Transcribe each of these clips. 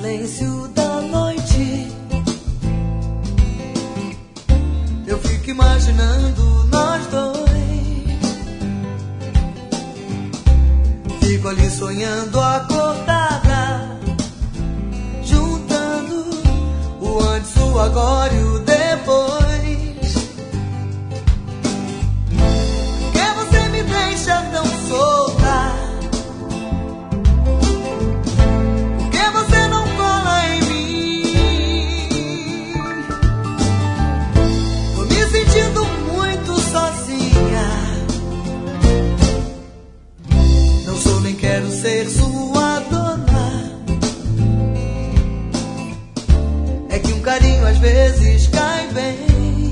silêncio da noite, eu fico imaginando nós dois. Fico ali sonhando acordada, juntando o antes, o agora e o depois. Por que você me deixa tão solta? Por que você não cola em mim? Tô me sentindo muito sozinha. Não sou nem quero ser sua dona. É que um carinho às vezes cai bem.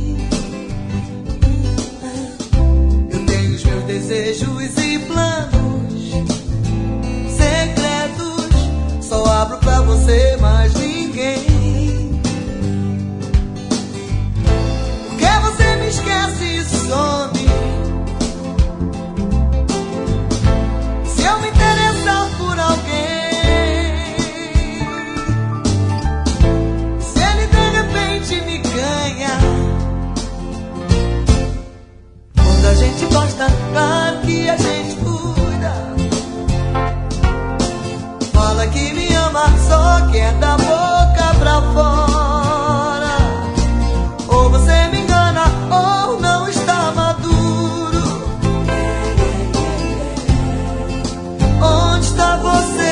Eu tenho os meus desejos e planos secretos, só abro pra você, mais ninguém. Por que você me esquece e some? Se eu me interessar por alguém, se ele de repente me ganha. Quando a gente gosta, claro que a gente cuida. Fala que me ama, só que é da boca pra fora. Ou você me engana, ou não está maduro. Onde está você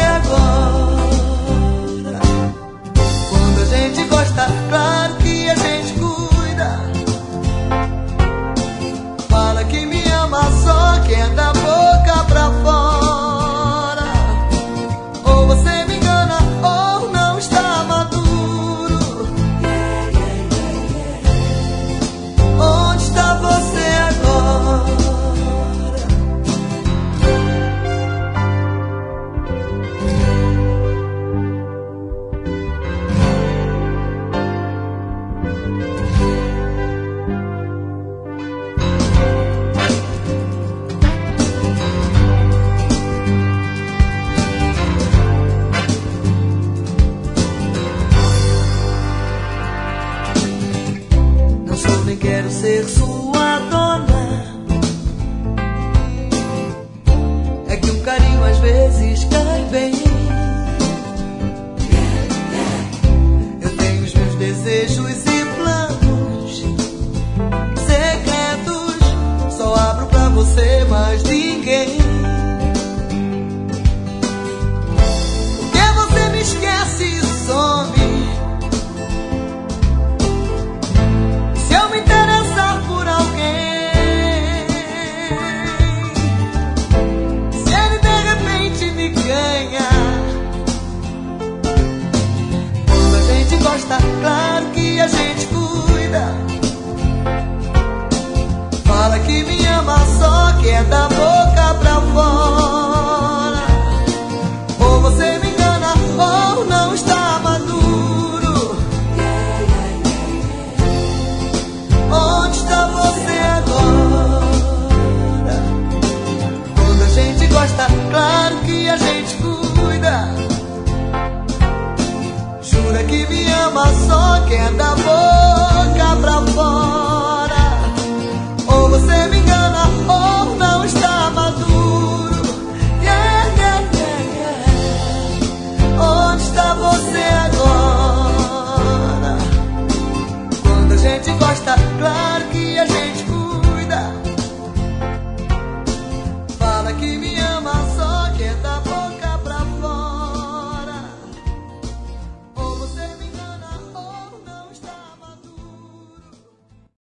agora? Quando a gente gosta, claro que a gente cuida. Fala que me ama, só que é da boca pra fora. Ou você me engana, ou não está maduro. Onde está você agora? Não sou nem quero ser sua dona. É que um carinho às vezes cai bem. Eu tenho os meus desejos e planos secretos, só abro pra você, mais ninguém. Por que você me esquece e some? Se eu me interessar por alguém, se ele de repente me ganha. Quando a gente gosta, claro que a gente cuida. Fala que me ama, só que é da boca